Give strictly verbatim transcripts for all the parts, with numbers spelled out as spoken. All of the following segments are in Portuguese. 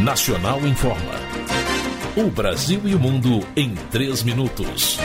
Nacional informa. O Brasil e o mundo em três minutos.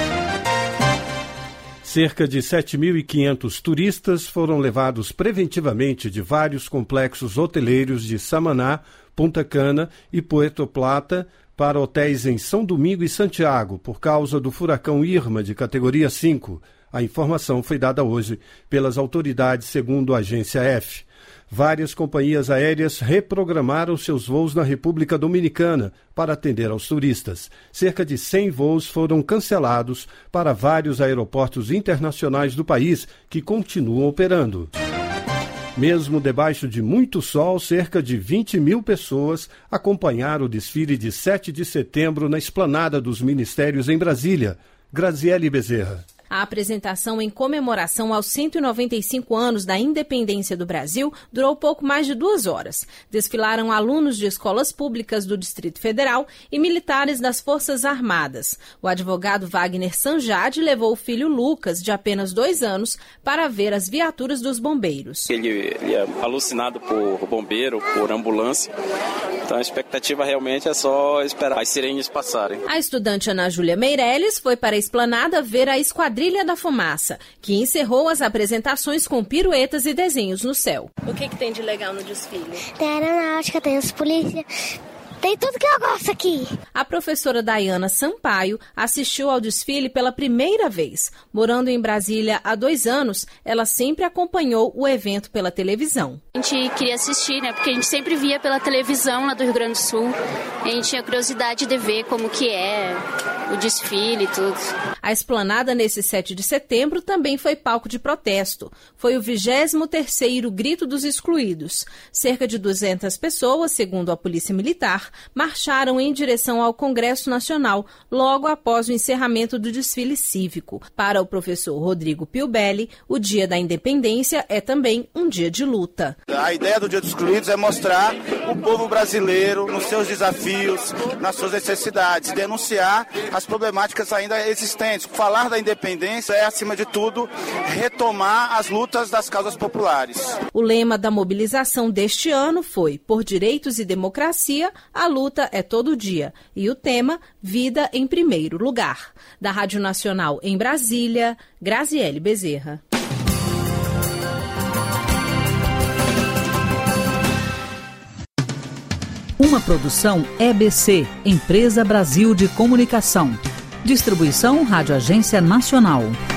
Cerca de sete mil e quinhentos turistas foram levados preventivamente de vários complexos hoteleiros de Samaná, Punta Cana e Puerto Plata para hotéis em São Domingo e Santiago por causa do furacão Irma de categoria cinco. A informação foi dada hoje pelas autoridades, segundo a agência F. Várias companhias aéreas reprogramaram seus voos na República Dominicana para atender aos turistas. Cerca de cem voos foram cancelados para vários aeroportos internacionais do país que continuam operando. Mesmo debaixo de muito sol, cerca de vinte mil pessoas acompanharam o desfile de sete de setembro na esplanada dos ministérios em Brasília. Graziele Bezerra. A apresentação em comemoração aos cento e noventa e cinco anos da independência do Brasil durou pouco mais de duas horas. Desfilaram alunos de escolas públicas do Distrito Federal e militares das Forças Armadas. O advogado Wagner Sanjad levou o filho Lucas, de apenas dois anos, para ver as viaturas dos bombeiros. Ele, ele é alucinado por bombeiro, por ambulância. Então a expectativa realmente é só esperar as sirenes passarem. A estudante Ana Júlia Meirelles foi para a esplanada ver a Esquadrilha da Fumaça, que encerrou as apresentações com piruetas e desenhos no céu. O que, que tem de legal no desfile? Tem aeronáutica, tem os polícia, tem tudo que eu gosto aqui. A professora Dayana Sampaio assistiu ao desfile pela primeira vez. Morando em Brasília há dois anos, ela sempre acompanhou o evento pela televisão. A gente queria assistir, né? Porque a gente sempre via pela televisão lá do Rio Grande do Sul. A gente tinha curiosidade de ver como que é o desfile e tudo. A esplanada nesse sete de setembro também foi palco de protesto. Foi o vigésimo terceiro Grito dos Excluídos. Cerca de duzentas pessoas, segundo a Polícia Militar, marcharam em direção ao Congresso Nacional logo após o encerramento do desfile cívico. Para o professor Rodrigo Piubelli, o Dia da Independência é também um dia de luta. A ideia do Dia dos Excluídos é mostrar o povo brasileiro nos seus desafios, nas suas necessidades, denunciar as problemáticas ainda existentes. Falar da independência é, acima de tudo, retomar as lutas das causas populares. O lema da mobilização deste ano foi Por Direitos e Democracia, a luta é todo dia. E o tema, Vida em Primeiro Lugar. Da Rádio Nacional em Brasília, Graziele Bezerra. Uma produção E B C, Empresa Brasil de Comunicação. Distribuição Rádio Agência Nacional.